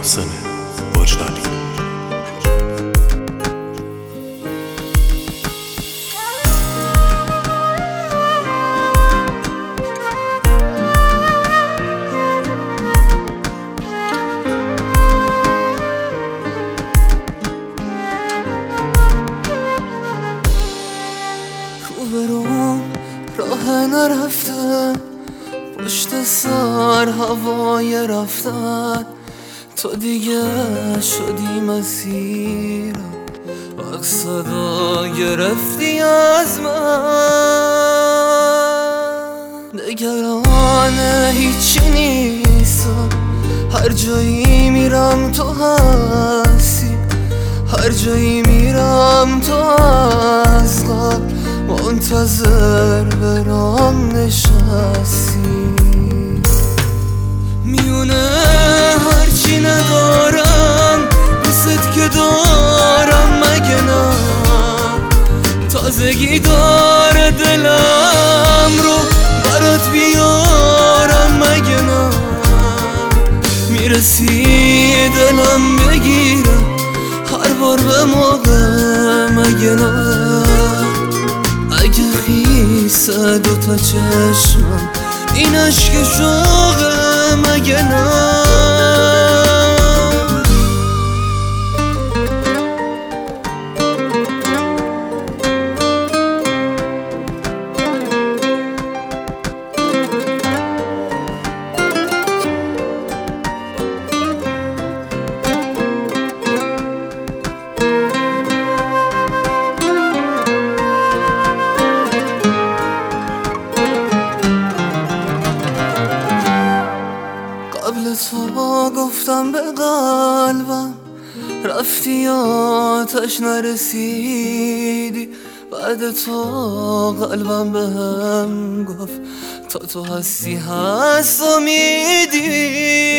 محسن وجدانی. روبروم راه نرفتن، پشت سر هوای رفتن، تو دیگه شدی مسیرم، وقت صدا گرفتی از من. نگران هیچی نیستم، هر جایی میرم تو هستی، هر جایی میرم تو از قبل منتظر برام نشستی. میونه هرچی ندارم دوست که دارم، مگه نه تازگی داره دلم رو برات بیارم، مگه نه میرسی دلم بگیره هر بار به موقع، مگه نه اگه خیسه دوتا چشمم این عشق شوقه، مگه نه قبل تو گفتم به قلبم رفتی آتش نرسیدی، بعد تو قلبم بهم گفت تا تو هستی هست امیدی.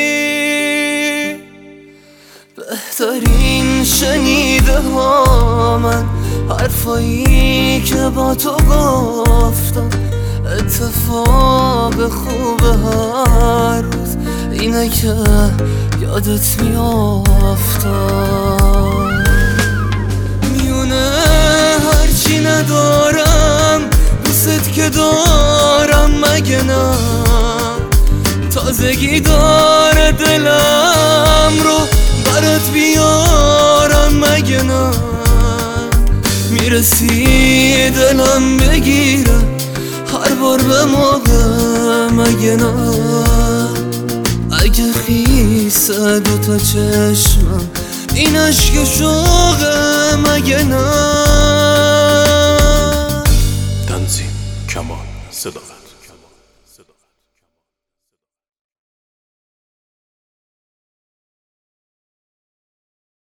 بهترین شنیده ها من حرفایی که با تو گفتم، اتفاق خوب هر روز اینه که یادت میافتم. میونه هرچی ندارم دوست که دارم، مگه نه تازگی داره دلم رو برات بیارم، مگه نه میرسی دلم بگیره هر بار به موقع، مگه نه اگه خیسه دوتا چشمم این عشق شوقه، مگه نه تنظیم کمال صداقت.